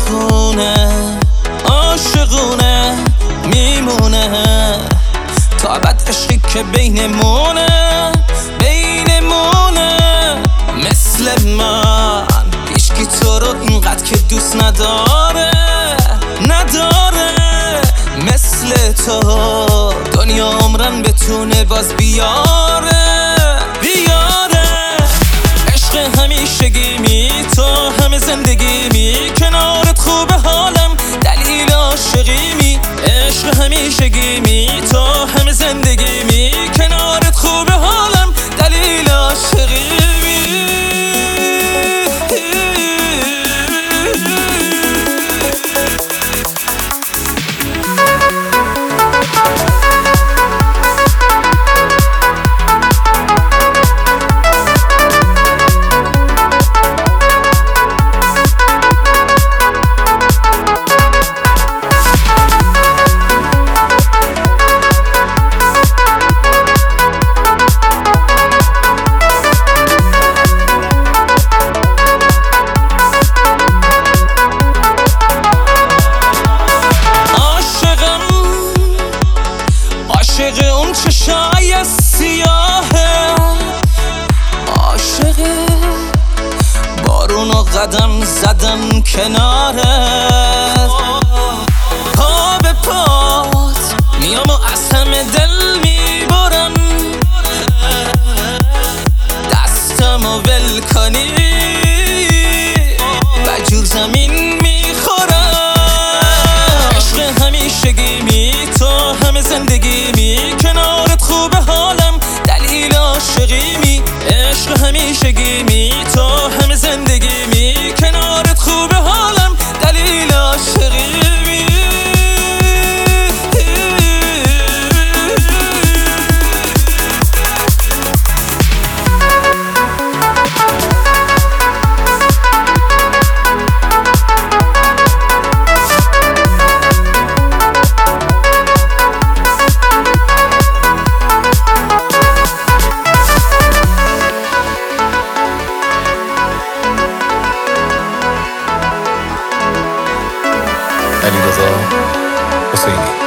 عاشقونه میمونه تا ابد عشقی که بینمونه مثل من هیچکی تو رو اینقدر که دوست نداره مثل تو دنیا عمرن بتونه باز بیاره عشق همیشگیمی تو همه زندگیمی کنارت خوبه حالم دلیل عاشقیمی عشق همیشگیمی تو همه زندگیمی کنارت خوبه حالم دلیل عاشقیمی عاشق اون چشای سیاهه عاشق بارون و قدم زدم کنارت پا به پات میام و از همه دل میبرم دستم و ول کنی و جور زمین میخورم عشق همیشگیمی تو همه زندگیمی کنارت خوبه حالم دلیل عاشقیمی عشق همیشگیمی تو همه زندگیمی کنارت خوبه حالم دلیل عاشقیمی علیرضا حسینی.